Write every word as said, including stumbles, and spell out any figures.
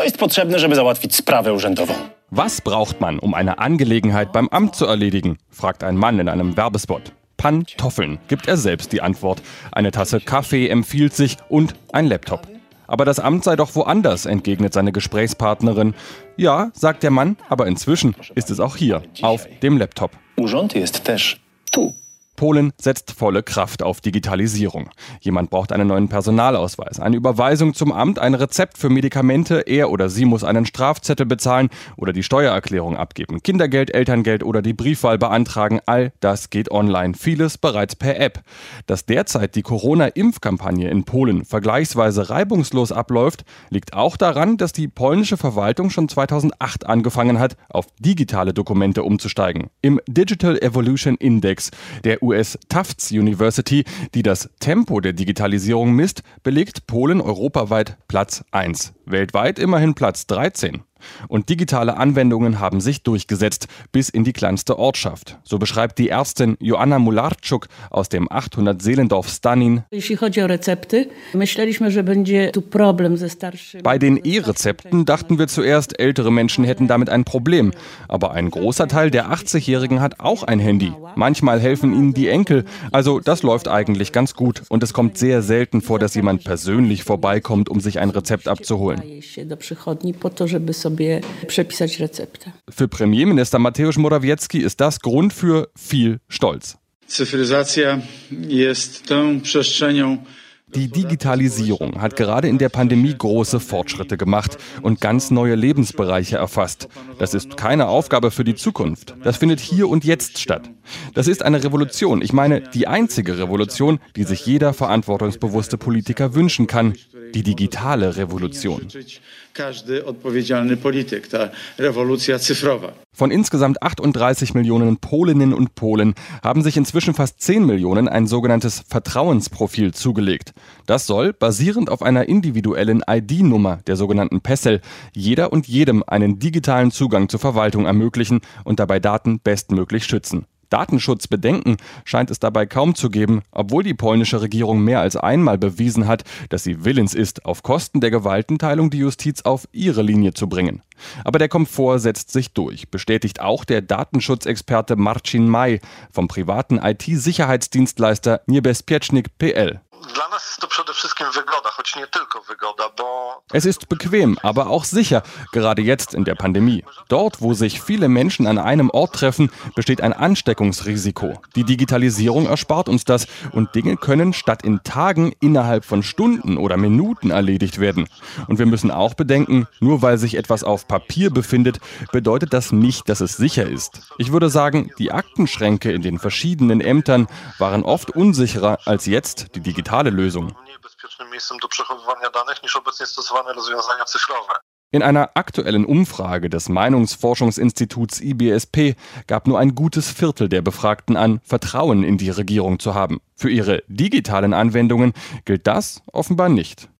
jest potrzebne, żeby załatwić sprawę urzędową. Was braucht man, um eine Angelegenheit beim Amt zu erledigen? Fragt ein Mann in einem Werbespot. Pantoffeln, gibt er selbst die Antwort. Eine Tasse Kaffee empfiehlt sich und ein Laptop. Aber das Amt sei doch woanders, entgegnet seine Gesprächspartnerin. Ja, sagt der Mann, aber inzwischen ist es auch hier, auf dem Laptop. Urząd jest też tu. Polen setzt volle Kraft auf Digitalisierung. Jemand braucht einen neuen Personalausweis, eine Überweisung zum Amt, ein Rezept für Medikamente, er oder sie muss einen Strafzettel bezahlen oder die Steuererklärung abgeben, Kindergeld, Elterngeld oder die Briefwahl beantragen, all das geht online, vieles bereits per App. Dass derzeit die Corona-Impfkampagne in Polen vergleichsweise reibungslos abläuft, liegt auch daran, dass die polnische Verwaltung schon zweitausendacht angefangen hat, auf digitale Dokumente umzusteigen. Im Digital Evolution Index der U S Tufts University, die das Tempo der Digitalisierung misst, belegt Polen europaweit Platz eins, weltweit immerhin Platz dreizehn. Und digitale Anwendungen haben sich durchgesetzt, bis in die kleinste Ortschaft. So beschreibt die Ärztin Joanna Mularczuk aus dem achthundert Seelendorf Stanin. Bei den E-Rezepten dachten wir zuerst, ältere Menschen hätten damit ein Problem. Aber ein großer Teil der achtzigjährigen hat auch ein Handy. Manchmal helfen ihnen die Enkel. Also das läuft eigentlich ganz gut. Und es kommt sehr selten vor, dass jemand persönlich vorbeikommt, um sich ein Rezept abzuholen. Für Premierminister Mateusz Morawiecki ist das Grund für viel Stolz. Die Digitalisierung hat gerade in der Pandemie große Fortschritte gemacht und ganz neue Lebensbereiche erfasst. Das ist keine Aufgabe für die Zukunft. Das findet hier und jetzt statt. Das ist eine Revolution. Ich meine, die einzige Revolution, die sich jeder verantwortungsbewusste Politiker wünschen kann. Die digitale Revolution. Von insgesamt achtunddreißig Millionen Polinnen und Polen haben sich inzwischen fast zehn Millionen ein sogenanntes Vertrauensprofil zugelegt. Das soll, basierend auf einer individuellen I D-Nummer, der sogenannten PESEL, jeder und jedem einen digitalen Zugang zur Verwaltung ermöglichen und dabei Daten bestmöglich schützen. Datenschutzbedenken scheint es dabei kaum zu geben, obwohl die polnische Regierung mehr als einmal bewiesen hat, dass sie willens ist, auf Kosten der Gewaltenteilung die Justiz auf ihre Linie zu bringen. Aber der Komfort setzt sich durch, bestätigt auch der Datenschutzexperte Marcin Maj vom privaten I T-Sicherheitsdienstleister Niebezpiecznik Punkt P L. Es ist bequem, aber auch sicher, gerade jetzt in der Pandemie. Dort, wo sich viele Menschen an einem Ort treffen, besteht ein Ansteckungsrisiko. Die Digitalisierung erspart uns das und Dinge können statt in Tagen innerhalb von Stunden oder Minuten erledigt werden. Und wir müssen auch bedenken, nur weil sich etwas auf Papier befindet, bedeutet das nicht, dass es sicher ist. Ich würde sagen, die Aktenschränke in den verschiedenen Ämtern waren oft unsicherer als jetzt die digitale Lösung. In einer aktuellen Umfrage des Meinungsforschungsinstituts I B S P gab nur ein gutes Viertel der Befragten an, Vertrauen in die Regierung zu haben. Für ihre digitalen Anwendungen gilt das offenbar nicht.